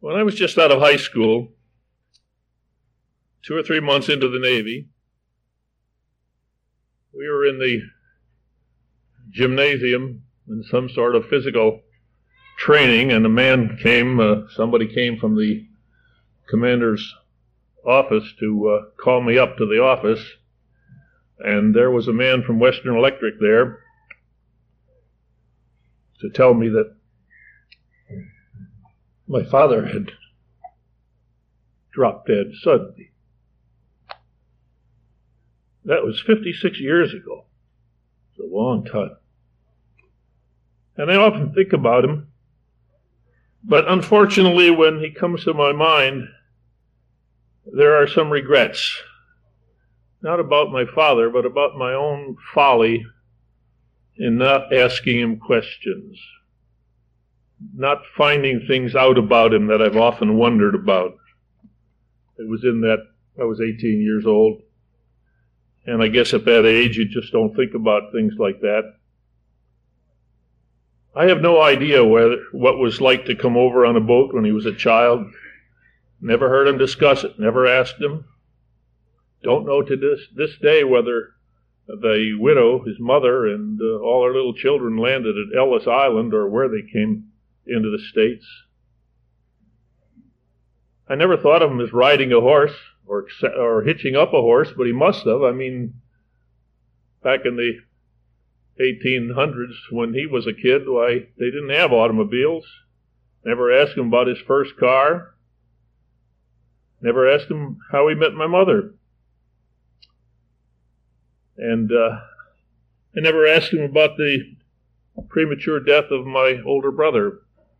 When I was just out of high school, 2 or 3 months into the Navy, we were in the gymnasium in some sort of physical training, and somebody came from the commander's office to call me up to the office, and there was a man from Western Electric there to tell me that my father had dropped dead suddenly. That was 56 years ago. It's a long time. And I often think about him, but unfortunately when he comes to my mind, there are some regrets. Not about my father, but about my own folly in not asking him questions, not finding things out about him that I've often wondered about. I was 18 years old, and I guess at that age you just don't think about things like that. I have no idea what it was like to come over on a boat when he was a child. Never heard him discuss it, never asked him. Don't know to this day whether the widow, his mother, and all her little children landed at Ellis Island or where they came into the States. I never thought of him as riding a horse or hitching up a horse, but he must have. I mean, back in the 1800s when he was a kid, why, they didn't have automobiles. Never asked him about his first car. Never asked him how he met my mother. And I never asked him about the premature death of my older brother.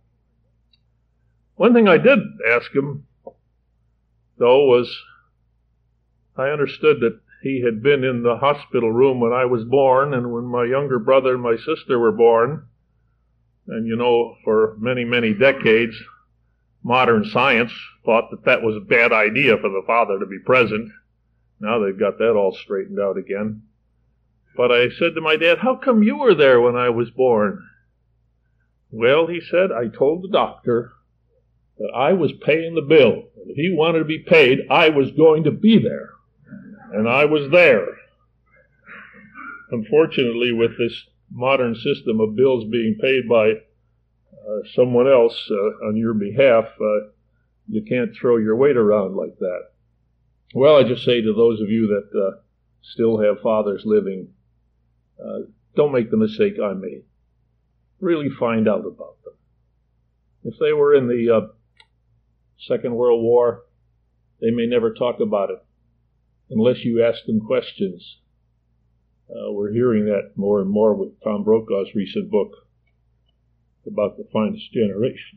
One thing I did ask him, though, was I understood that he had been in the hospital room when I was born and when my younger brother and my sister were born. And you know, for many, many decades, modern science thought that was a bad idea for the father to be present. Now they've got that all straightened out again. But I said to my dad, "How come you were there when I was born?" "Well," he said, "I told the doctor that I was paying the bill. And if he wanted to be paid, I was going to be there. And I was there." Unfortunately, with this modern system of bills being paid by someone else on your behalf, you can't throw your weight around like that. Well, I just say to those of you that still have fathers living, don't make the mistake I made. Really find out about them. If they were in the Second World War, they may never talk about it unless you ask them questions. We're hearing that more and more with Tom Brokaw's recent book about the finest generation.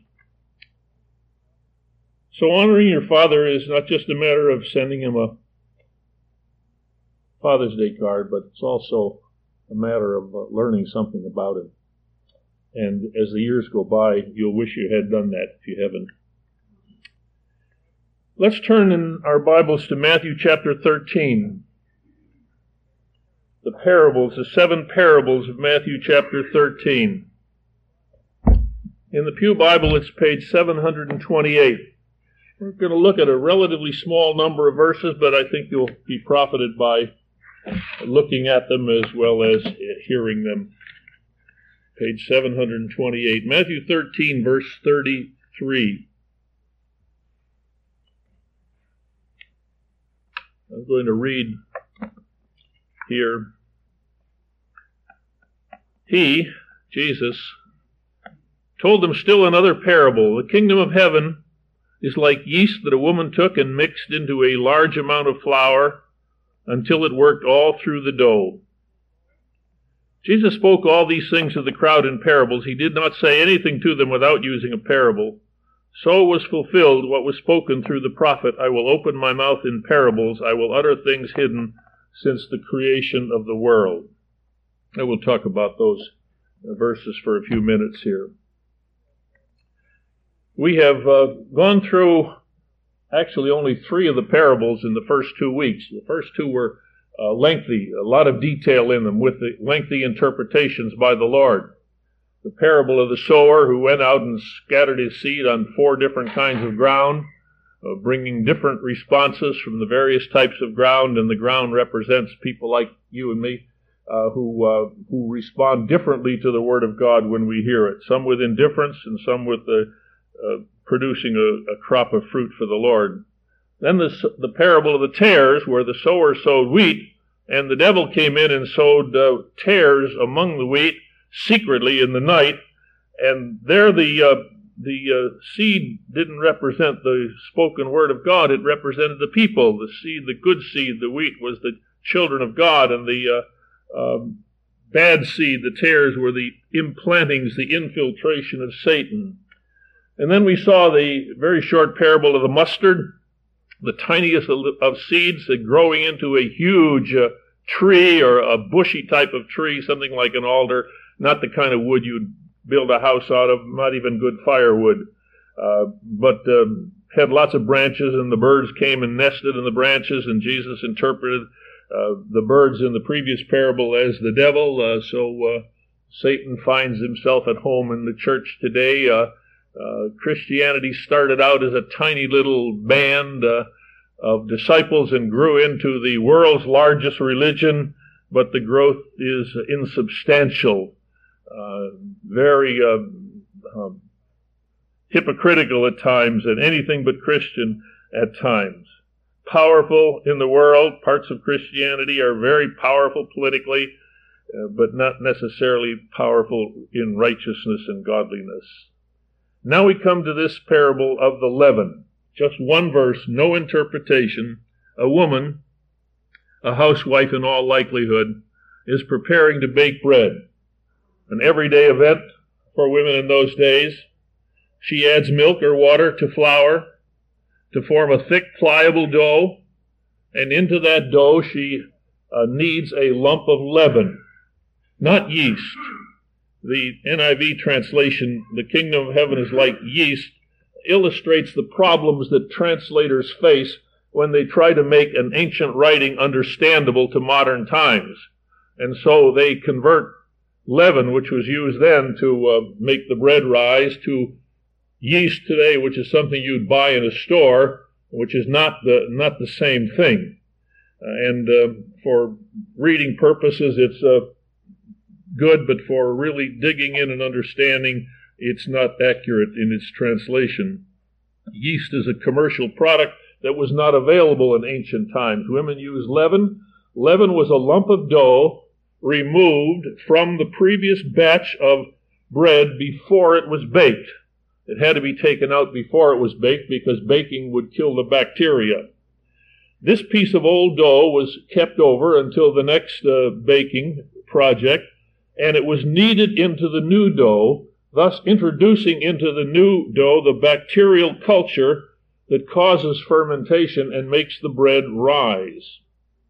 So honoring your father is not just a matter of sending him a Father's Day card, but it's also a matter of learning something about him. And as the years go by, you'll wish you had done that if you haven't. Let's turn in our Bibles to Matthew chapter 13. The 7 parables of Matthew chapter 13. In the Pew Bible, it's page 728. We're going to look at a relatively small number of verses, but I think you'll be profited by looking at them as well as hearing them. Page 728, Matthew 13, verse 33. I'm going to read here. He, Jesus, told them still another parable. The kingdom of heaven is like yeast that a woman took and mixed into a large amount of flour until it worked all through the dough. Jesus spoke all these things to the crowd in parables. He did not say anything to them without using a parable. So was fulfilled what was spoken through the prophet, "I will open my mouth in parables. I will utter things hidden since the creation of the world." I will talk about those verses for a few minutes here. We have gone through actually only 3 of the parables in the first 2 weeks. The first 2 were lengthy, a lot of detail in them with the lengthy interpretations by the Lord. the parable of the sower who went out and scattered his seed on 4 different kinds of ground, bringing different responses from the various types of ground, and the ground represents people like you and me who respond differently to the Word of God when we hear it, some with indifference and some with producing a crop of fruit for the Lord. Then the parable of the tares, where the sower sowed wheat, and the devil came in and sowed tares among the wheat secretly in the night, and there the seed didn't represent the spoken word of God, it represented the people. The seed, the good seed, the wheat, was the children of God, and the bad seed, the tares, were the implantings, the infiltration of Satan. And then we saw the very short parable of the mustard, the tiniest of seeds, growing into a huge tree, or a bushy type of tree, something like an alder, not the kind of wood you'd build a house out of, not even good firewood, but had lots of branches, and the birds came and nested in the branches, and Jesus interpreted the birds in the previous parable as the devil, so Satan finds himself at home in the church today. Christianity started out as a tiny little band of disciples and grew into the world's largest religion, but the growth is insubstantial, very hypocritical at times, and anything but Christian at times. Powerful in the world, parts of Christianity are very powerful politically, but not necessarily powerful in righteousness and godliness. Now we come to this parable of the leaven. Just one verse, no interpretation. A woman, a housewife in all likelihood, is preparing to bake bread. An everyday event for women in those days. She adds milk or water to flour to form a thick, pliable dough, and into that dough she kneads a lump of leaven, not yeast. The NIV translation, "The kingdom of heaven is like yeast," illustrates the problems that translators face when they try to make an ancient writing understandable to modern times. And so they convert leaven, which was used then to make the bread rise, to yeast today, which is something you'd buy in a store, which is not the same thing. For reading purposes, it's good, but for really digging in and understanding, it's not accurate in its translation. Yeast is a commercial product that was not available in ancient times. Women used leaven. Leaven was a lump of dough removed from the previous batch of bread before it was baked. It had to be taken out before it was baked because baking would kill the bacteria. This piece of old dough was kept over until the next baking project, and it was kneaded into the new dough, thus introducing into the new dough the bacterial culture that causes fermentation and makes the bread rise.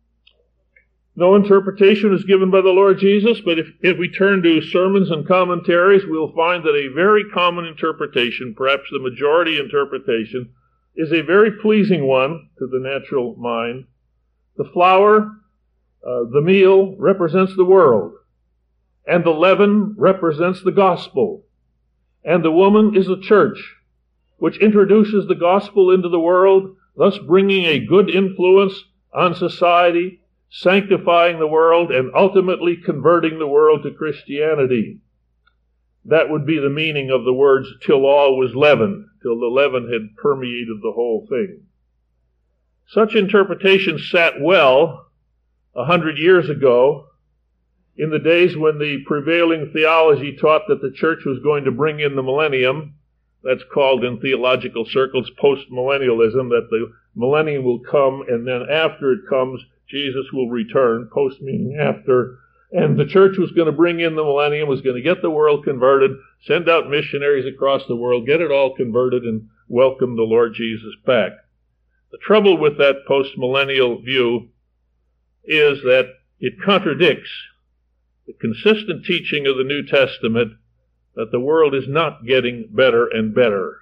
No interpretation is given by the Lord Jesus, but if we turn to sermons and commentaries, we'll find that a very common interpretation, perhaps the majority interpretation, is a very pleasing one to the natural mind. The flour, the meal, represents the world, and the leaven represents the gospel, and the woman is the church, which introduces the gospel into the world, thus bringing a good influence on society, sanctifying the world, and ultimately converting the world to Christianity. That would be the meaning of the words, till all was leavened, till the leaven had permeated the whole thing. Such interpretation sat well 100 years ago, in the days when the prevailing theology taught that the church was going to bring in the millennium. That's called in theological circles post-millennialism, that the millennium will come, and then after it comes, Jesus will return, post meaning after, and the church was going to bring in the millennium, was going to get the world converted, send out missionaries across the world, get it all converted, and welcome the Lord Jesus back. The trouble with that post-millennial view is that it contradicts the consistent teaching of the New Testament that the world is not getting better and better.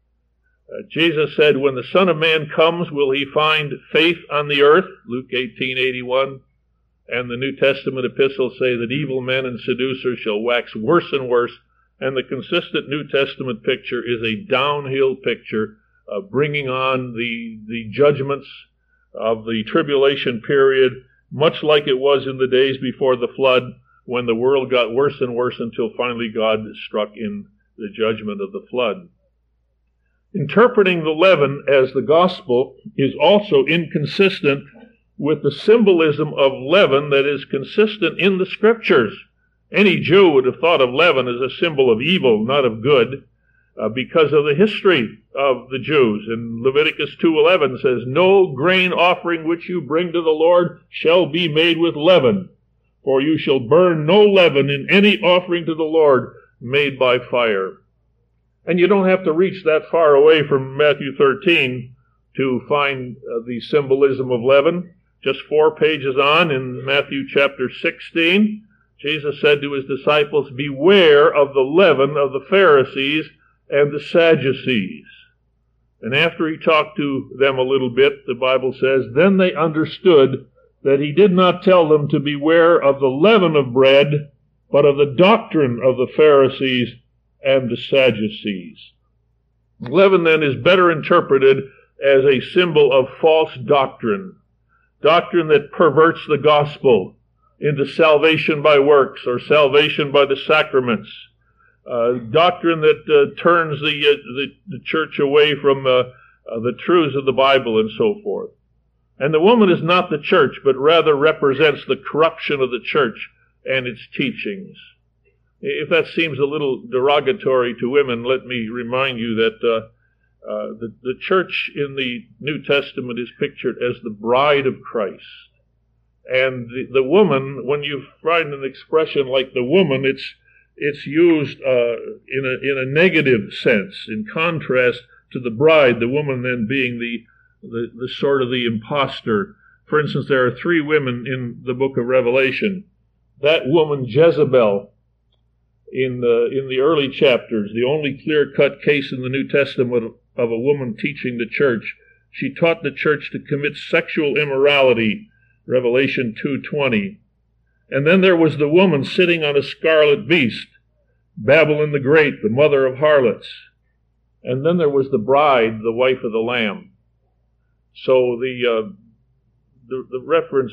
Jesus said, when the Son of Man comes, will he find faith on the earth? Luke 18:81. And the New Testament epistles say that evil men and seducers shall wax worse and worse, And the consistent New Testament picture is a downhill picture of bringing on the judgments of the tribulation period, much like it was in the days before the flood, when the world got worse and worse until finally God struck in the judgment of the flood. Interpreting the leaven as the gospel is also inconsistent with the symbolism of leaven that is consistent in the Scriptures. Any Jew would have thought of leaven as a symbol of evil, not of good, because of the history of the Jews. And Leviticus 2:11 says, "No grain offering which you bring to the Lord shall be made with leaven, for you shall burn no leaven in any offering to the Lord made by fire." And you don't have to reach that far away from Matthew 13 to find the symbolism of leaven. Just 4 pages on, in Matthew chapter 16, Jesus said to his disciples, "Beware of the leaven of the Pharisees and the Sadducees." And after he talked to them a little bit, the Bible says, "Then they understood that he did not tell them to beware of the leaven of bread, but of the doctrine of the Pharisees and the Sadducees." Leaven then is better interpreted as a symbol of false doctrine that perverts the gospel into salvation by works or salvation by the sacraments, doctrine that turns the church away from the truths of the Bible and so forth. And the woman is not the church, but rather represents the corruption of the church and its teachings. If that seems a little derogatory to women, let me remind you that the church in the New Testament is pictured as the bride of Christ. And the woman, when you find an expression like the woman, it's used in a negative sense, in contrast to the bride, the woman then being the sort of the imposter. For instance, there are 3 women in the book of Revelation. That woman, Jezebel, in the early chapters, the only clear-cut case in the New Testament of a woman teaching the church, she taught the church to commit sexual immorality, Revelation 2:20. And then there was the woman sitting on a scarlet beast, Babylon the Great, the mother of harlots. And then there was the bride, the wife of the Lamb. So the reference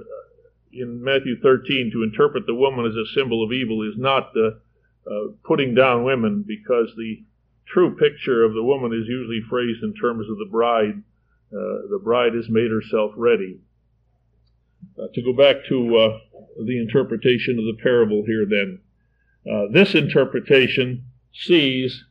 in Matthew 13 to interpret the woman as a symbol of evil is not putting down women, because the true picture of the woman is usually phrased in terms of the bride. The bride has made herself ready. To go back to the interpretation of the parable here then. This interpretation sees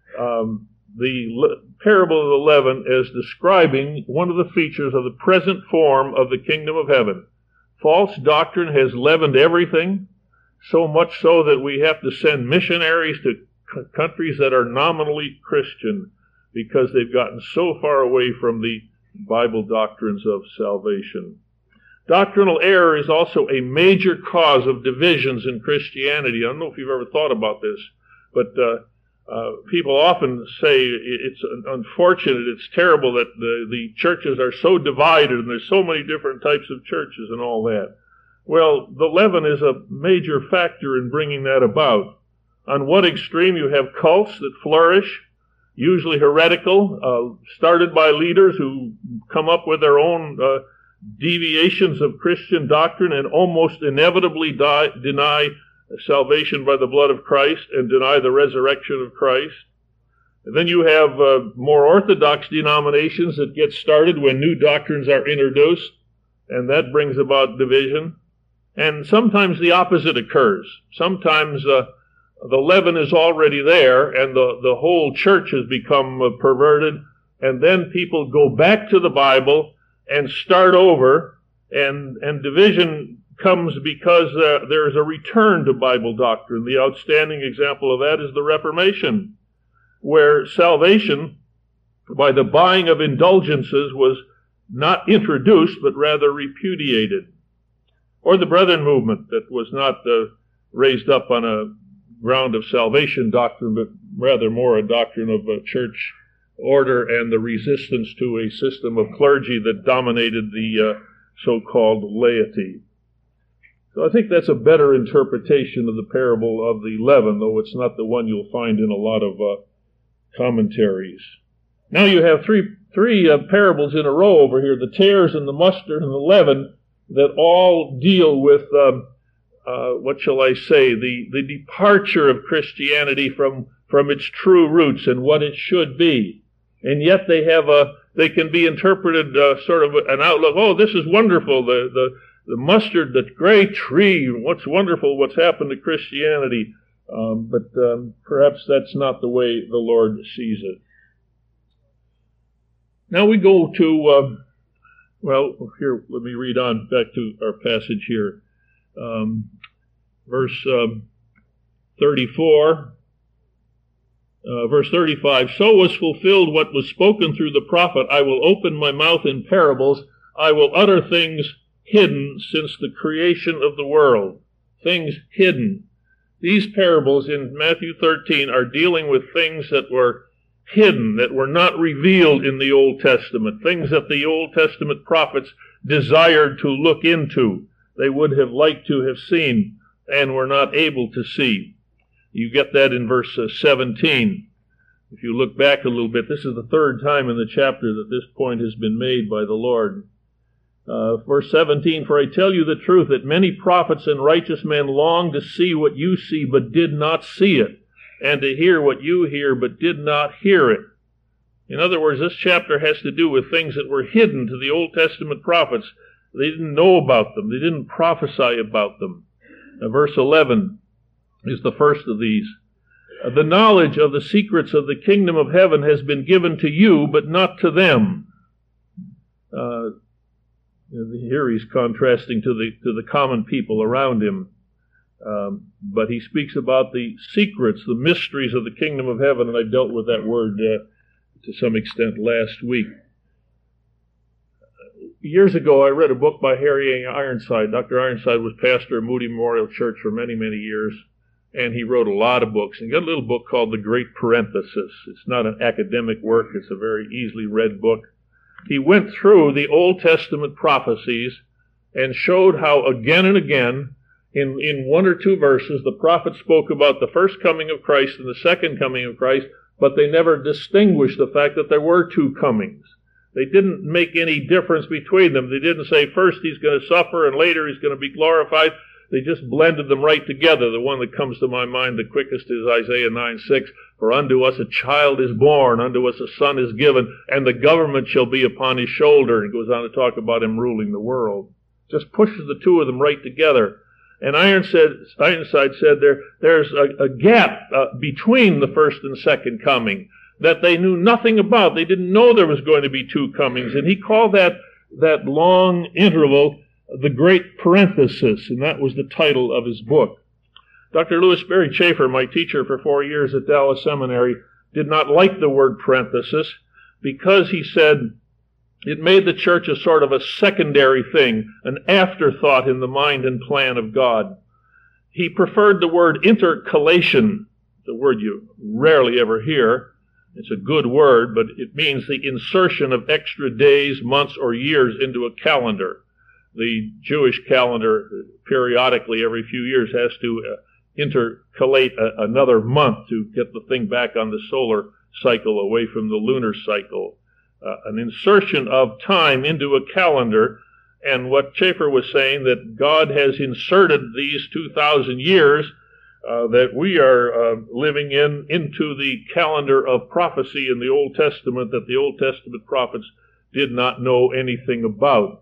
the parable of the leaven as describing one of the features of the present form of the kingdom of heaven. False doctrine has leavened everything, so much so that we have to send missionaries to countries that are nominally Christian because they've gotten so far away from the Bible doctrines of salvation. Doctrinal error is also a major cause of divisions in Christianity. I don't know if you've ever thought about this, but people often say it's unfortunate, it's terrible that the churches are so divided and there's so many different types of churches and all that. Well, the leaven is a major factor in bringing that about. On one extreme, you have cults that flourish, usually heretical, started by leaders who come up with their own deviations of Christian doctrine and almost inevitably deny salvation by the blood of Christ and deny the resurrection of Christ. And then you have more orthodox denominations that get started when new doctrines are introduced, and that brings about division. And sometimes the opposite occurs. Sometimes the leaven is already there and the whole church has become perverted, and then people go back to the Bible and start over, and division comes because there is a return to Bible doctrine. The outstanding example of that is the Reformation, where salvation by the buying of indulgences was not introduced, but rather repudiated. Or the Brethren movement, that was not raised up on a ground of salvation doctrine, but rather more a doctrine of church order and the resistance to a system of clergy that dominated the so-called laity. So I think that's a better interpretation of the parable of the leaven, though it's not the one you'll find in a lot of commentaries. Now you have three parables in a row over here, the tares and the mustard and the leaven, that all deal with, what shall I say, the departure of Christianity from its true roots and what it should be. And yet they can be interpreted sort of an outlook, oh, this is wonderful, the mustard, the great tree, what's wonderful, what's happened to Christianity. But perhaps that's not the way the Lord sees it. Now we go to, here, let me read on back to our passage here. Verse 34, verse 35, so was fulfilled what was spoken through the prophet, I will open my mouth in parables, I will utter things hidden since the creation of the world. Things hidden. These parables in Matthew 13 are dealing with things that were hidden, that were not revealed in the Old Testament, things that the Old Testament prophets desired to look into. They would have liked to have seen and were not able to see. You get that in verse 17. If you look back a little bit, this is the third time in the chapter that this point has been made by the Lord. Verse 17, for I tell you the truth, that many prophets and righteous men longed to see what you see, but did not see it, and to hear what you hear, but did not hear it. In other words, this chapter has to do with things that were hidden to the Old Testament prophets. They didn't know about them. They didn't prophesy about them. Verse 11 is the first of these. The knowledge of the secrets of the kingdom of heaven has been given to you, but not to them. Here he's contrasting to the common people around him. But he speaks about the secrets, the mysteries of the kingdom of heaven, and I dealt with that word to some extent last week. Years ago, I read a book by Harry Ironside. Dr. Ironside was pastor of Moody Memorial Church for many, many years, and he wrote a lot of books. And he got a little book called The Great Parenthesis. It's not an academic work. It's a very easily read book. He went through the Old Testament prophecies and showed how again and again, in one or two verses, the prophet spoke about the first coming of Christ and the second coming of Christ, but they never distinguished the fact that there were two comings. They didn't make any difference between them. They didn't say first he's going to suffer and later he's going to be glorified. They just blended them right together. The one that comes to my mind the quickest is Isaiah 9:6. For unto us a child is born, unto us a son is given, and the government shall be upon his shoulder. And it goes on to talk about him ruling the world. Just pushes the two of them right together. And Ironside said there's a gap between the first and second coming that they knew nothing about. They didn't know there was going to be two comings. And he called that long interval the Great Parenthesis, and that was the title of his book. Dr. Lewis Berry Chafer, my teacher for 4 years at Dallas Seminary, did not like the word parenthesis because he said it made the church a sort of a secondary thing, an afterthought in the mind and plan of God. He preferred the word intercalation, the word you rarely ever hear. It's a good word, but it means the insertion of extra days, months, or years into a calendar. The Jewish calendar periodically every few years has to intercalate another month to get the thing back on the solar cycle away from the lunar cycle. An insertion of time into a calendar, and what Chafer was saying, that God has inserted these 2,000 years that we are living into the calendar of prophecy in the Old Testament that the Old Testament prophets did not know anything about.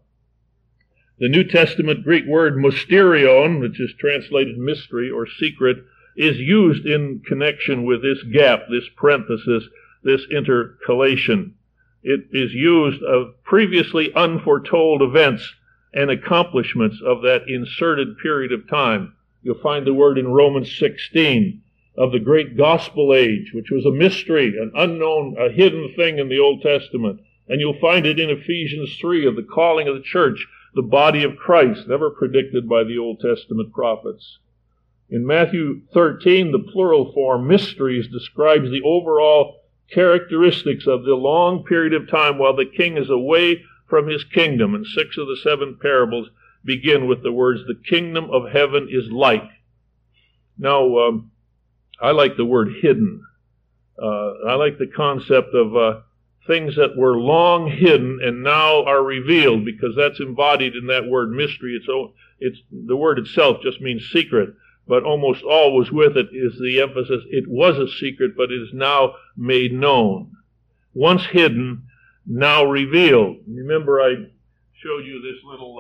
The New Testament Greek word mysterion, which is translated mystery or secret, is used in connection with this gap, this parenthesis, this intercalation. It is used of previously unforetold events and accomplishments of that inserted period of time. You'll find the word in Romans 16 of the great gospel age, which was a mystery, an unknown, a hidden thing in the Old Testament. And you'll find it in Ephesians 3 of the calling of the church, the body of Christ, never predicted by the Old Testament prophets. In Matthew 13, the plural form, mysteries, describes the overall characteristics of the long period of time while the king is away from his kingdom. And 6 of the 7 parables begin with the words, the kingdom of heaven is like. Now, I like the word hidden. I like the concept of things that were long hidden and now are revealed, because that's embodied in that word mystery. It's the word itself just means secret, but almost always with it is the emphasis. It was a secret, but it is now made known. Once hidden, now revealed. Remember, I showed you this little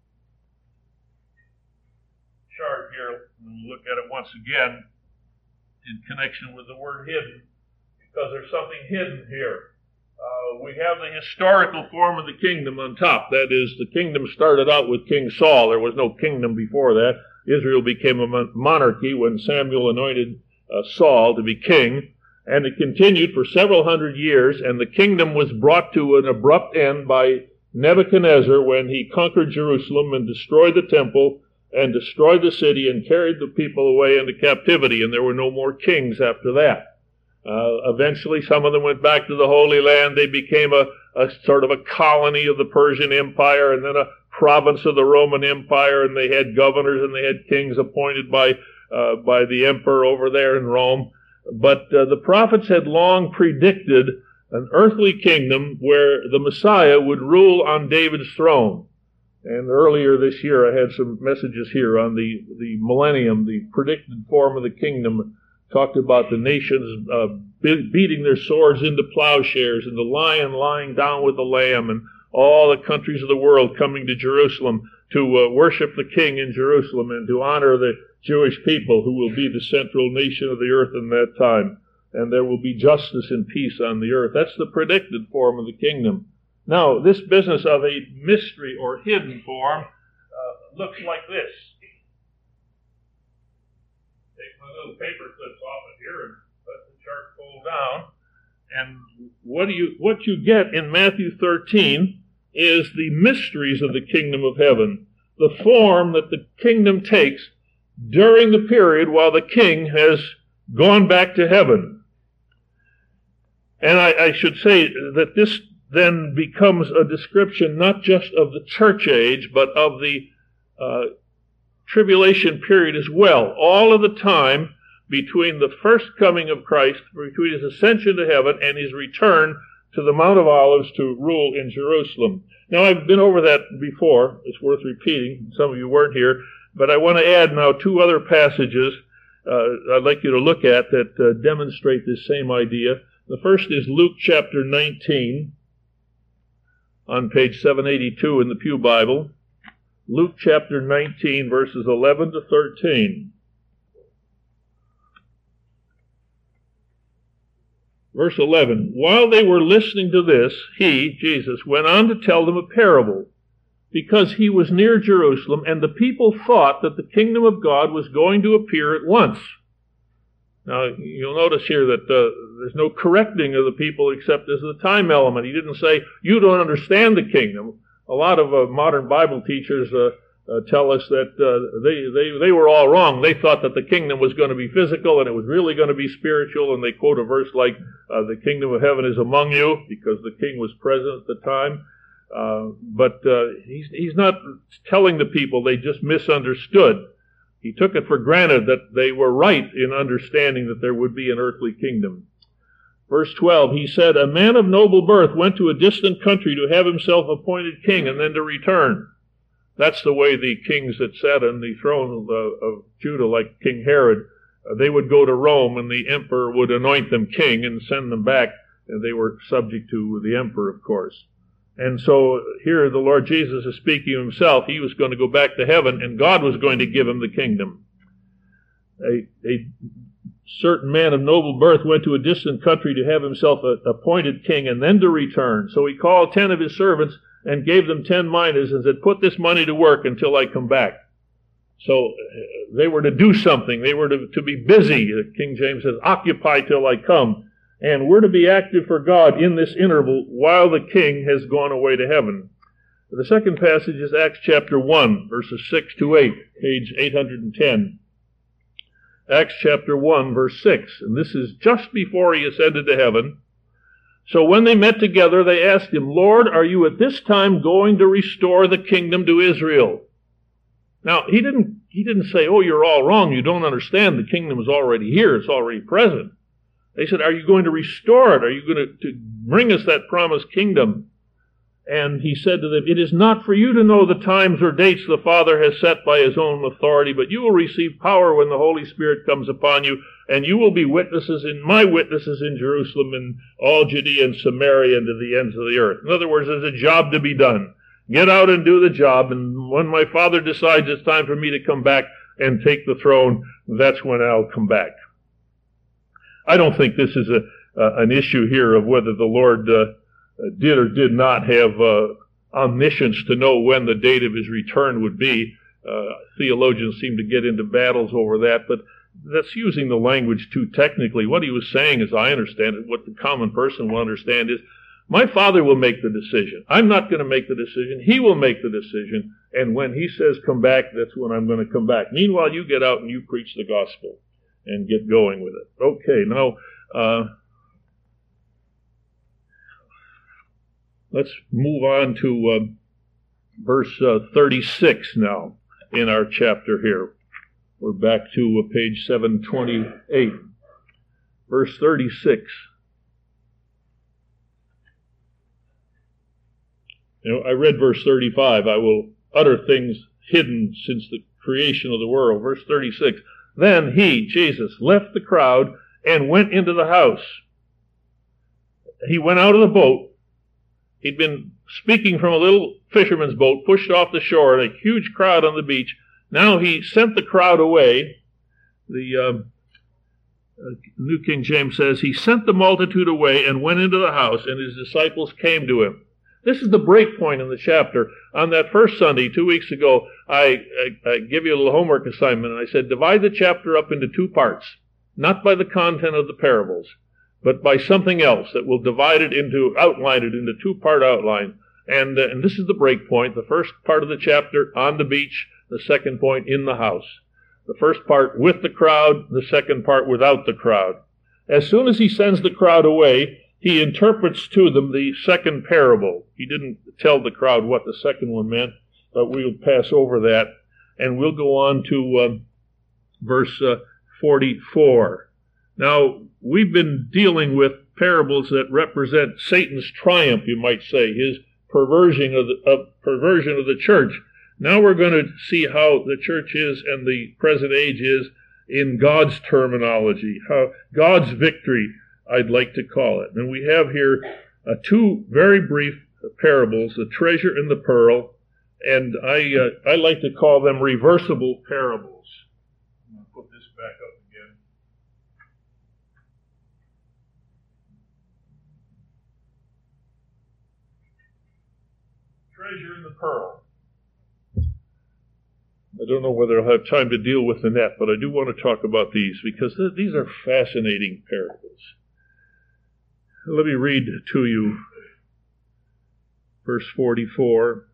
chart here. We'll look at it once again in connection with the word hidden, because there's something hidden here. We have the historical form of the kingdom on top. That is, the kingdom started out with King Saul. There was no kingdom before that. Israel became a monarchy when Samuel anointed Saul to be king, and it continued for several hundred years, and the kingdom was brought to an abrupt end by Nebuchadnezzar when he conquered Jerusalem and destroyed the temple and destroyed the city and carried the people away into captivity, and there were no more kings after that. Eventually, some of them went back to the Holy Land. They became a sort of a colony of the Persian Empire, and then a province of the Roman Empire, and they had governors and they had kings appointed by the emperor over there in Rome. But the prophets had long predicted an earthly kingdom where the Messiah would rule on David's throne. And earlier this year, I had some messages here on the millennium, the predicted form of the kingdom. Talked about the nations beating their swords into plowshares, and the lion lying down with the lamb, and all the countries of the world coming to Jerusalem to worship the king in Jerusalem and to honor the Jewish people, who will be the central nation of the earth in that time. And there will be justice and peace on the earth. That's the predicted form of the kingdom. Now, this business of a mystery or hidden form looks like this. Take my little paper clips off of here and let the chart fold down. And what you get in Matthew 13 is the mysteries of the kingdom of heaven, the form that the kingdom takes during the period while the king has gone back to heaven. And I should say that this then becomes a description not just of the church age, but of the tribulation period as well. All of the time between the first coming of Christ, between his ascension to heaven and his return to the Mount of Olives to rule in Jerusalem. Now, I've been over that before. It's worth repeating. Some of you weren't here. But I want to add now two other passages I'd like you to look at that demonstrate this same idea. The first is Luke chapter 19 on page 782 in the Pew Bible. Luke chapter 19, verses 11 to 13. Verse 11, while they were listening to this, he, Jesus, went on to tell them a parable, because he was near Jerusalem, and the people thought that the kingdom of God was going to appear at once. Now, you'll notice here that there's no correcting of the people except as the time element. He didn't say, you don't understand the kingdom. A lot of modern Bible teachers tell us that they were all wrong. They thought that the kingdom was going to be physical and it was really going to be spiritual, and they quote a verse like, the kingdom of heaven is among you, because the king was present at the time. But he's not telling the people, they just misunderstood. He took it for granted that they were right in understanding that there would be an earthly kingdom. Verse 12, he said, a man of noble birth went to a distant country to have himself appointed king and then to return. That's the way the kings that sat on the throne of Judah, like King Herod, they would go to Rome and the emperor would anoint them king and send them back, and they were subject to the emperor, of course. And so here the Lord Jesus is speaking of himself. He was going to go back to heaven, and God was going to give him the kingdom. A certain man of noble birth went to a distant country to have himself appointed king and then to return. So he called 10 of his servants and gave them 10 minas and said, put this money to work until I come back. So they were to do something. They were to be busy. King James says, occupy till I come. And we're to be active for God in this interval while the king has gone away to heaven. The second passage is Acts chapter 1, verses 6 to 8, page 810. Acts chapter 1, verse 6. And this is just before he ascended to heaven. So when they met together, they asked him, Lord, are you at this time going to restore the kingdom to Israel? Now, he didn't say, oh, you're all wrong, you don't understand, the kingdom is already here, it's already present. They said, are you going to restore it? Are you going to bring us that promised kingdom? And he said to them, it is not for you to know the times or dates the Father has set by his own authority, but you will receive power when the Holy Spirit comes upon you, and you will be my witnesses in Jerusalem and all Judea and Samaria and to the ends of the earth. In other words, there's a job to be done. Get out and do the job, and when my Father decides it's time for me to come back and take the throne, that's when I'll come back. I don't think this is an issue here of whether the Lord did or did not have omniscience to know when the date of his return would be. Theologians seem to get into battles over that, but that's using the language too technically. What he was saying, as I understand it, what the common person will understand is, my Father will make the decision. I'm not going to make the decision. He will make the decision, and when he says come back, that's when I'm going to come back. Meanwhile, you get out and you preach the gospel and get going with it. Okay, now, let's move on to verse 36 now in our chapter here. We're back to page 728. Verse 36. I read verse 35. I will utter things hidden since the creation of the world. Verse 36. Then he, Jesus, left the crowd and went into the house. He went out of the boat. He'd been speaking from a little fisherman's boat, pushed off the shore, and a huge crowd on the beach. Now he sent the crowd away. The New King James says, he sent the multitude away and went into the house, and his disciples came to him. This is the break point in the chapter. On that first Sunday, 2 weeks ago, I gave you a little homework assignment, and I said, divide the chapter up into two parts, not by the content of the parables, but by something else that will outline it into two-part outline. And this is the break point. The first part of the chapter on the beach, the second point in the house. The first part with the crowd, the second part without the crowd. As soon as he sends the crowd away, he interprets to them the second parable. He didn't tell the crowd what the second one meant, but we'll pass over that, and we'll go on to verse 44. Now, we've been dealing with parables that represent Satan's triumph, you might say, his perversion of the church. Now we're going to see how the church is and the present age is in God's terminology, how God's victory, I'd like to call it. And we have here two very brief parables, the treasure and the pearl, and I like to call them reversible parables. I'm going to put this back up again. Treasure and the pearl. I don't know whether I'll have time to deal with the net, but I do want to talk about these because these are fascinating parables. Let me read to you verse 44.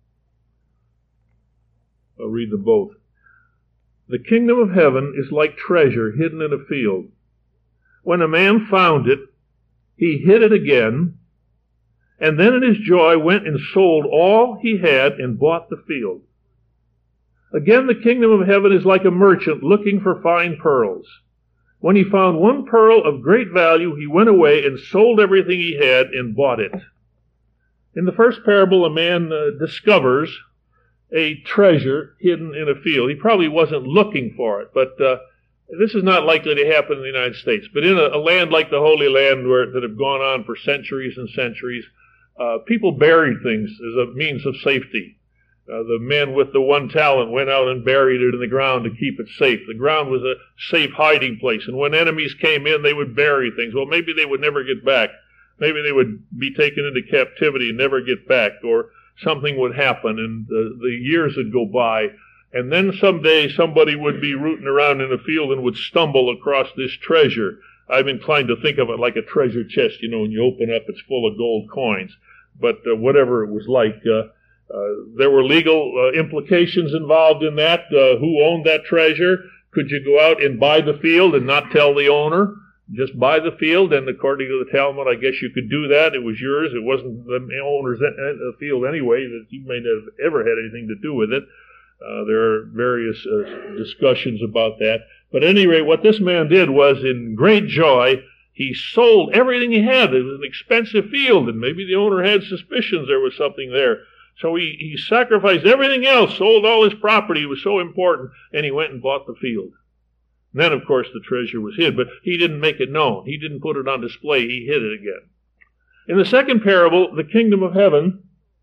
I'll read them both. The kingdom of heaven is like treasure hidden in a field. When a man found it, he hid it again, and then in his joy went and sold all he had and bought the field. Again, the kingdom of heaven is like a merchant looking for fine pearls. When he found one pearl of great value, he went away and sold everything he had and bought it. In the first parable, a man discovers a treasure hidden in a field. He probably wasn't looking for it, but this is not likely to happen in the United States. But in a land like the Holy Land that have gone on for centuries and centuries, people buried things as a means of safety. The man with the one talent went out and buried it in the ground to keep it safe. The ground was a safe hiding place, and when enemies came in, they would bury things. Well, maybe they would never get back. Maybe they would be taken into captivity and never get back, or something would happen, and the years would go by, and then someday somebody would be rooting around in a field and would stumble across this treasure. I'm inclined to think of it like a treasure chest. When you open up, it's full of gold coins. But whatever it was like, there were legal implications involved in that. Who owned that treasure? Could you go out and buy the field and not tell the owner? Just buy the field, and according to the Talmud, I guess you could do that. It was yours. It wasn't the owner's field anyway. That you may not have ever had anything to do with it. There are various discussions about that. But at any rate, what this man did was, in great joy, he sold everything he had. It was an expensive field, and maybe the owner had suspicions there was something there. So he sacrificed everything else, sold all his property. It was so important, and he went and bought the field. And then, of course, the treasure was hid, but he didn't make it known. He didn't put it on display. He hid it again. In the second parable, the kingdom of heaven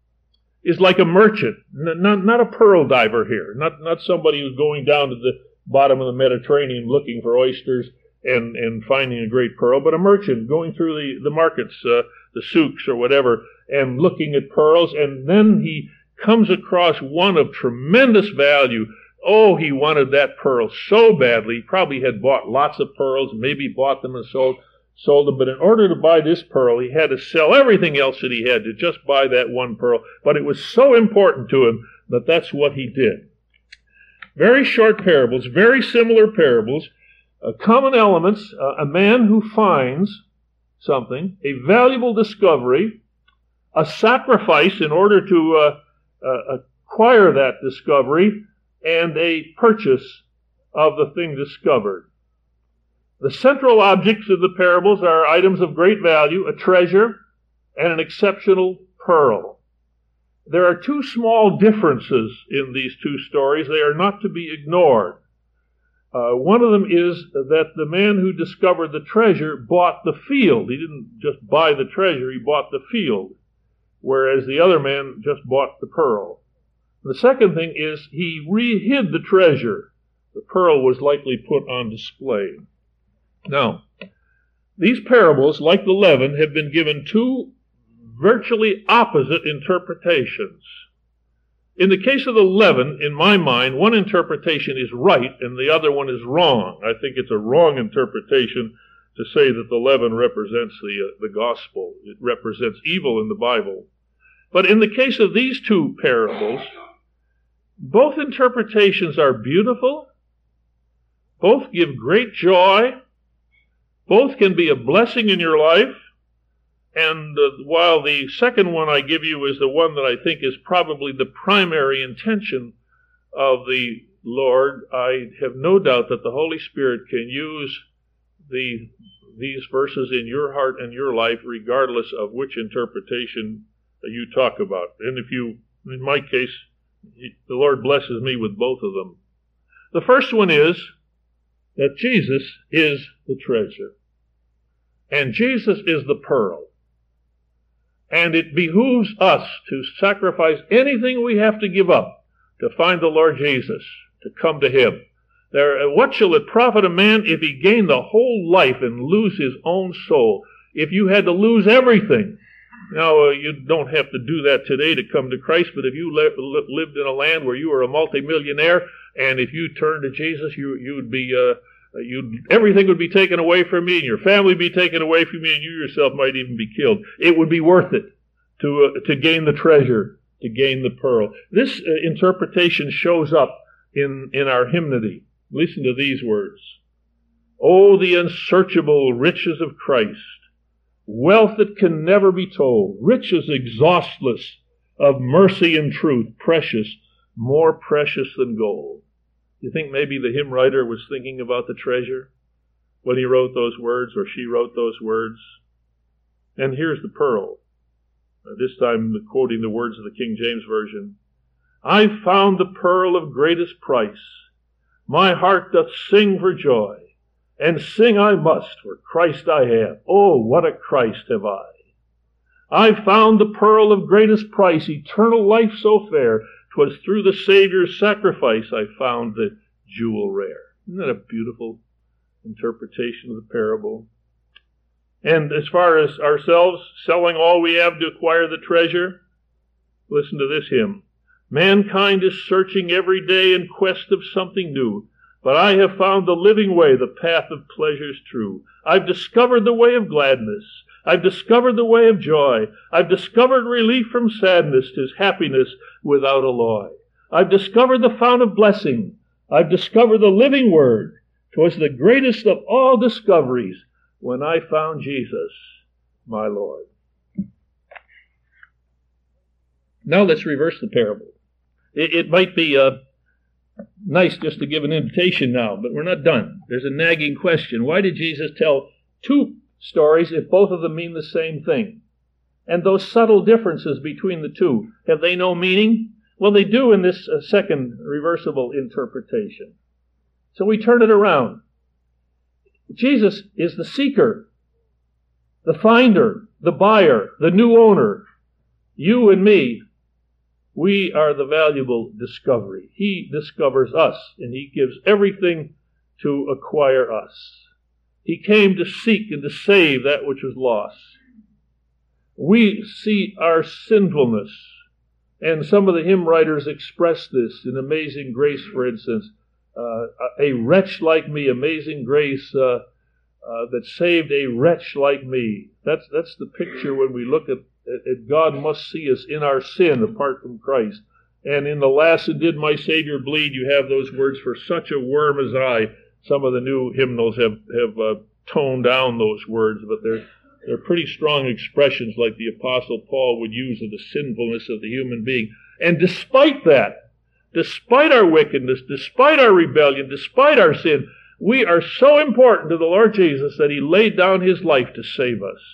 is like a merchant, not a pearl diver here, not somebody who's going down to the bottom of the Mediterranean looking for oysters and finding a great pearl, but a merchant going through the markets, the souks or whatever, and looking at pearls, and then he comes across one of tremendous value. Oh, he wanted that pearl so badly. He probably had bought lots of pearls, maybe bought them and sold them, but in order to buy this pearl, he had to sell everything else that he had to just buy that one pearl. But it was so important to him that that's what he did. Very short parables, very similar parables, common elements, a man who finds something, a valuable discovery, a sacrifice in order to acquire that discovery, and a purchase of the thing discovered. The central objects of the parables are items of great value, a treasure, and an exceptional pearl. There are two small differences in these two stories. They are not to be ignored. One of them is that the man who discovered the treasure bought the field. He didn't just buy the treasure, he bought the field, whereas the other man just bought the pearl. The second thing is he hid the treasure. The pearl was likely put on display. Now, these parables, like the leaven, have been given two virtually opposite interpretations. In the case of the leaven, in my mind, one interpretation is right and the other one is wrong. I think it's a wrong interpretation to say that the leaven represents the gospel. It represents evil in the Bible. But in the case of these two parables, both interpretations are beautiful, both give great joy, both can be a blessing in your life, and while the second one I give you is the one that I think is probably the primary intention of the Lord, I have no doubt that the Holy Spirit can use these verses in your heart and your life regardless of which interpretation you talk about. And in my case, the Lord blesses me with both of them. The first one is that Jesus is the treasure. And Jesus is the pearl. And it behooves us to sacrifice anything we have to give up to find the Lord Jesus, to come to Him. What shall it profit a man if he gain the whole life and lose his own soul? If you had to lose everything. Now, you don't have to do that today to come to Christ, but if you lived in a land where you were a multimillionaire, and if you turned to Jesus, everything would be taken away from you, and your family would be taken away from you, and you yourself might even be killed. It would be worth it to gain the treasure, to gain the pearl. This interpretation shows up in our hymnody. Listen to these words. Oh, the unsearchable riches of Christ, wealth that can never be told, riches exhaustless of mercy and truth, precious, more precious than gold. You think maybe the hymn writer was thinking about the treasure when he wrote those words, or she wrote those words? And here's the pearl. This time quoting the words of the King James Version. I found the pearl of greatest price. My heart doth sing for joy, and sing I must, for Christ I have. Oh, what a Christ have I. I found the pearl of greatest price, eternal life so fair. 'Twas through the Savior's sacrifice I found the jewel rare. Isn't that a beautiful interpretation of the parable? And as far as ourselves, selling all we have to acquire the treasure, listen to this hymn. Mankind is searching every day in quest of something new, but I have found the living way, the path of pleasures true. I've discovered the way of gladness. I've discovered the way of joy. I've discovered relief from sadness, 'tis happiness without alloy. I've discovered the fount of blessing. I've discovered the living word. 'Twas the greatest of all discoveries when I found Jesus, my Lord. Now let's reverse the parable. It might be nice just to give an invitation now, but we're not done. There's a nagging question. Why did Jesus tell two stories if both of them mean the same thing? And those subtle differences between the two, have they no meaning? Well, they do in this second reversible interpretation. So we turn it around. Jesus is the seeker, the finder, the buyer, the new owner. You and me, we are the valuable discovery. He discovers us, and he gives everything to acquire us. He came to seek and to save that which was lost. We see our sinfulness, and some of the hymn writers express this in Amazing Grace, for instance. A wretch like me, amazing grace that saved a wretch like me. That's the picture when we look at God must see us in our sin apart from Christ. And in the last, and did my Savior bleed, you have those words, for such a worm as I. Some of the new hymnals have toned down those words, but they're pretty strong expressions like the Apostle Paul would use of the sinfulness of the human being. And despite that, despite our wickedness, despite our rebellion, despite our sin, we are so important to the Lord Jesus that he laid down his life to save us.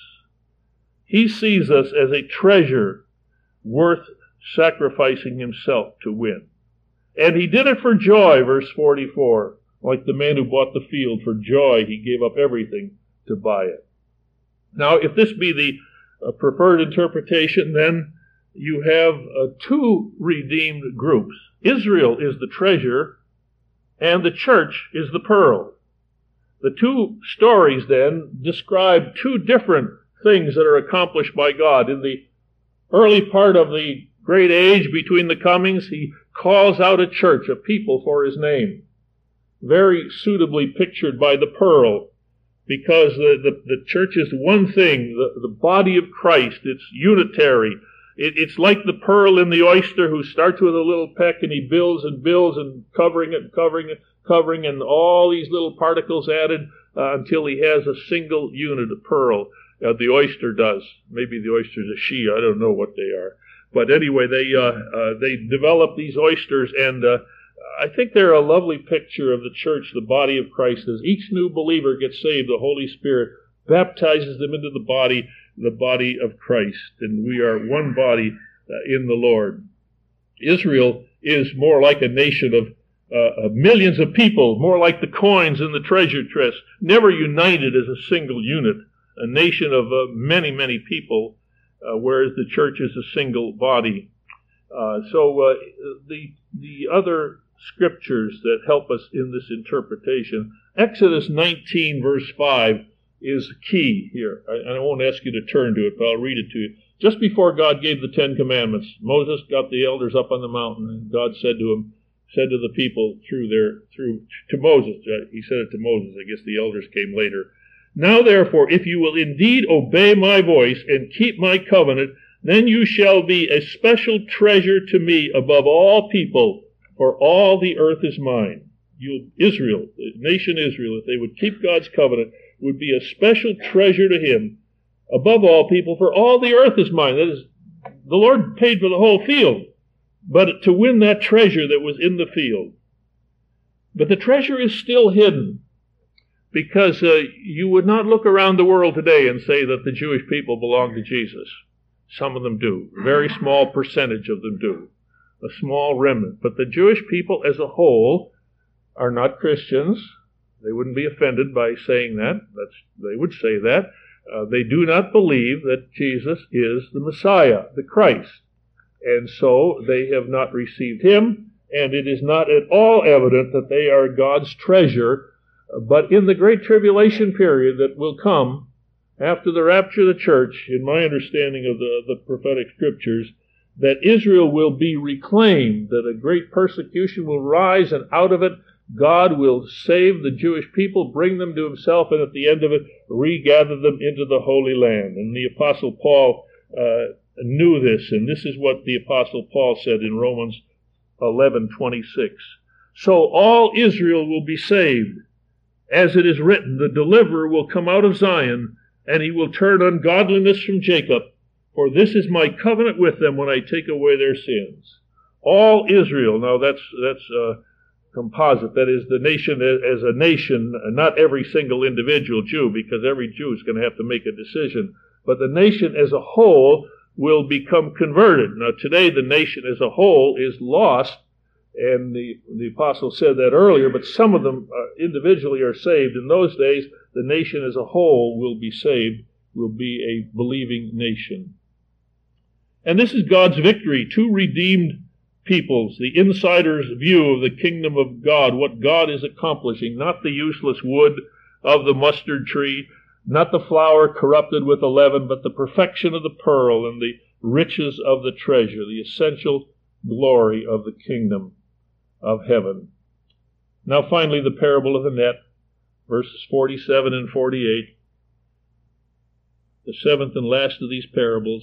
He sees us as a treasure worth sacrificing himself to win. And he did it for joy, verse 44. Like the man who bought the field, for joy he gave up everything to buy it. Now, if this be the preferred interpretation, then you have two redeemed groups. Israel is the treasure, and the church is the pearl. The two stories, then, describe two different things that are accomplished by God. In the early part of the great age between the comings, he calls out a church, a people for his name. Very suitably pictured by the pearl, because the church is one thing, the body of Christ. It's unitary. It's like the pearl in the oyster who starts with a little peck and he builds and builds and covering and all these little particles added until he has a single unit of pearl. The oyster does. Maybe the oyster's a she. I don't know what they are. But anyway, they develop these oysters, and I think they're a lovely picture of the church, the body of Christ. As each new believer gets saved, the Holy Spirit baptizes them into the body of Christ, and we are one body in the Lord. Israel is more like a nation of millions of people, more like the coins in the treasure chest, never united as a single unit, a nation of many, many people, whereas the church is a single body. So the other scriptures that help us in this interpretation, Exodus 19, verse 5, is key here. I won't ask you to turn to it, but I'll read it to you. Just before God gave the Ten Commandments, Moses got the elders up on the mountain, and God said to the people to Moses, he said it to Moses, I guess the elders came later. Now therefore, if you will indeed obey my voice and keep my covenant, then you shall be a special treasure to me above all people, for all the earth is mine. Israel, the nation Israel, if they would keep God's covenant, would be a special treasure to him above all people, for all the earth is mine. That is, the Lord paid for the whole field, but to win that treasure that was in the field. But the treasure is still hidden, because you would not look around the world today and say that the Jewish people belong to Jesus. Some of them do. A very small percentage of them do. A small remnant. But the Jewish people as a whole are not Christians. They wouldn't be offended by saying that. They would say that. They do not believe that Jesus is the Messiah, the Christ. And so they have not received him, and it is not at all evident that they are God's treasure. But in the great tribulation period that will come after the rapture of the church, in my understanding of the prophetic scriptures, that Israel will be reclaimed, that a great persecution will rise, and out of it God will save the Jewish people, bring them to himself, and at the end of it, regather them into the Holy Land. And the Apostle Paul knew this, and this is what the Apostle Paul said in Romans 11:26. So all Israel will be saved. As it is written, the deliverer will come out of Zion, and he will turn ungodliness from Jacob. For this is my covenant with them when I take away their sins. All Israel, now that's composite. That is, the nation as a nation, not every single individual Jew, because every Jew is going to have to make a decision, but the nation as a whole will become converted. Now, today the nation as a whole is lost, and the apostle said that earlier, but some of them individually are saved. In those days, the nation as a whole will be saved, will be a believing nation. And this is God's victory. Two redeemed peoples, the insider's view of the kingdom of God, what God is accomplishing, not the useless wood of the mustard tree, not the flour corrupted with the leaven, but the perfection of the pearl and the riches of the treasure, the essential glory of the kingdom of heaven. Now finally, the parable of the net, verses 47 and 48, the seventh and last of these parables,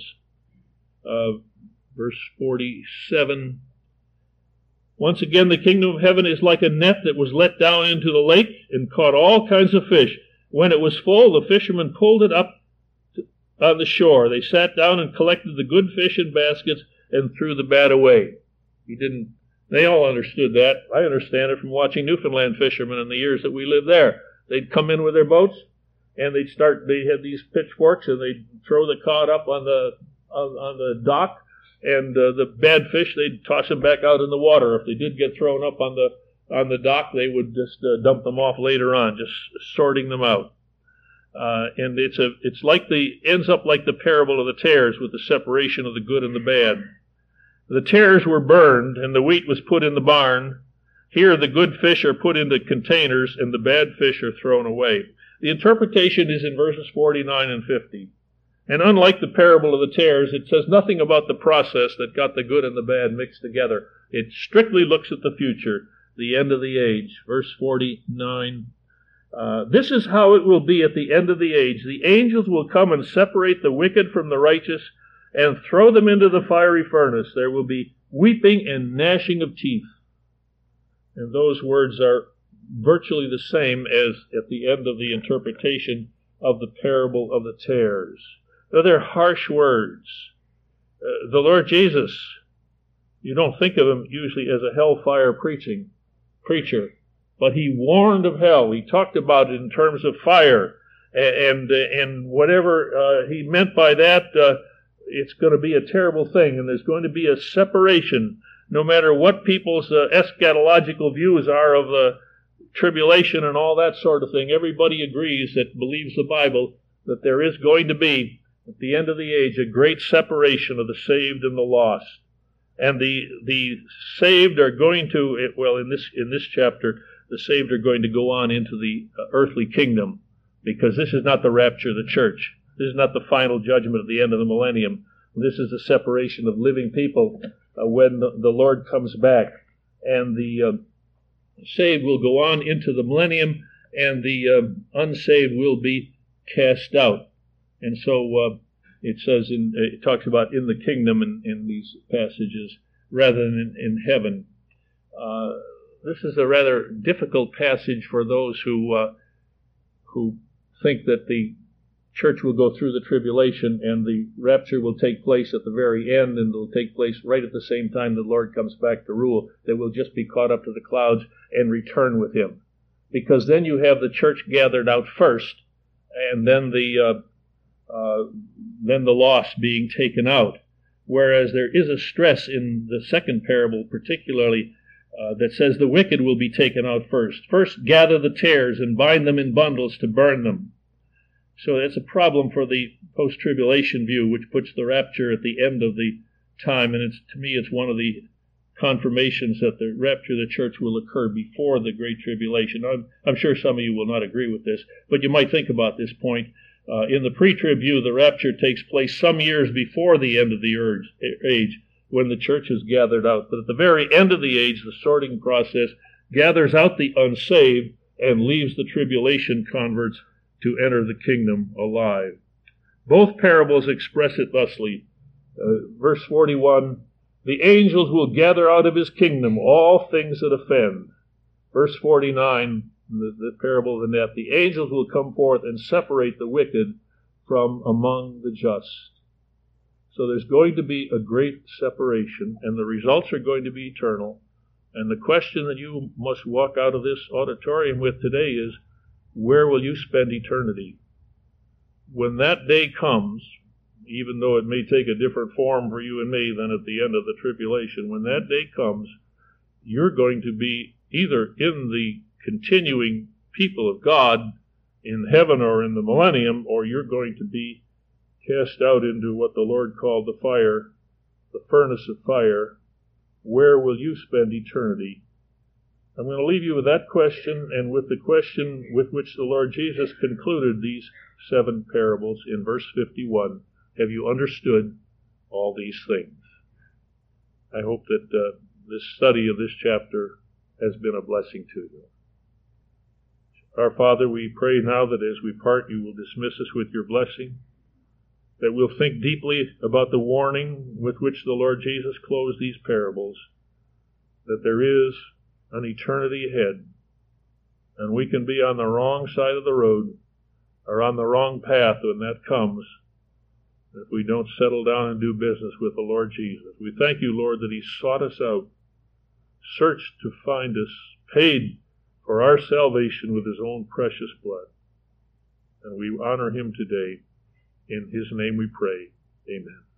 verse 47. Once again, the kingdom of heaven is like a net that was let down into the lake and caught all kinds of fish. When it was full, the fishermen pulled it up on the shore. They sat down and collected the good fish in baskets and threw the bad away. They all understood that. I understand it from watching Newfoundland fishermen in the years that we lived there. They'd come in with their boats, and they had these pitchforks, and they'd throw the cod up on the dock, and the bad fish, they'd toss them back out in the water. If they did get thrown up on the dock, they would just dump them off later on, just sorting them out. And ends up like the parable of the tares, with the separation of the good and the bad. The tares were burned, and the wheat was put in the barn. Here the good fish are put into containers, and the bad fish are thrown away. The interpretation is in verses 49 and 50. And unlike the parable of the tares, it says nothing about the process that got the good and the bad mixed together. It strictly looks at the future, the end of the age. Verse 49. This is how it will be at the end of the age. The angels will come and separate the wicked from the righteous and throw them into the fiery furnace. There will be weeping and gnashing of teeth. And those words are virtually the same as at the end of the interpretation of the parable of the tares. Now, they're harsh words. The Lord Jesus, you don't think of him usually as a hellfire preacher, but he warned of hell. He talked about it in terms of fire, and whatever he meant by that, it's going to be a terrible thing, and there's going to be a separation, no matter what people's eschatological views are of the tribulation and all that sort of thing. Everybody agrees that believes the Bible that there is going to be, at the end of the age, a great separation of the saved and the lost. And the saved are going to, in this chapter, the saved are going to go on into the earthly kingdom, because this is not the rapture of the church. This is not the final judgment at the end of the millennium. This is the separation of living people when the Lord comes back. And the saved will go on into the millennium, and the unsaved will be cast out. And so it says, it talks about in the kingdom in these passages, rather than in heaven. This is a rather difficult passage for those who think that the church will go through the tribulation and the rapture will take place at the very end, and it'll take place right at the same time the Lord comes back to rule. They will just be caught up to the clouds and return with him. Because then you have the church gathered out first, and then the lost being taken out. Whereas there is a stress in the second parable particularly that says the wicked will be taken out first. First gather the tares and bind them in bundles to burn them. So that's a problem for the post-tribulation view, which puts the rapture at the end of the time. And to me, it's one of the confirmations that the rapture of the church will occur before the Great Tribulation. I'm sure some of you will not agree with this, but you might think about this point. In the pre-trib view, the rapture takes place some years before the end of the age, when the church is gathered out. But at the very end of the age, the sorting process gathers out the unsaved and leaves the tribulation converts to enter the kingdom alive. Both parables express it thusly. Verse 41, the angels will gather out of his kingdom all things that offend. Verse 49, the parable of the net, the angels will come forth and separate the wicked from among the just. So there's going to be a great separation, and the results are going to be eternal. And the question that you must walk out of this auditorium with today is, where will you spend eternity? When that day comes, even though it may take a different form for you and me than at the end of the tribulation, when that day comes, you're going to be either in the continuing people of God in heaven or in the millennium, or you're going to be cast out into what the Lord called the fire, the furnace of fire. Where will you spend eternity? I'm going to leave you with that question and with the question with which the Lord Jesus concluded these 7 parables in verse 51. Have you understood all these things? I hope that this study of this chapter has been a blessing to you. Our Father, we pray now that as we part, you will dismiss us with your blessing, that we'll think deeply about the warning with which the Lord Jesus closed these parables, that there is an eternity ahead, and we can be on the wrong side of the road or on the wrong path when that comes, if we don't settle down and do business with the Lord Jesus. We thank you, Lord, that he sought us out, searched to find us, paid for our salvation with his own precious blood. And we honor him today. In his name we pray. Amen.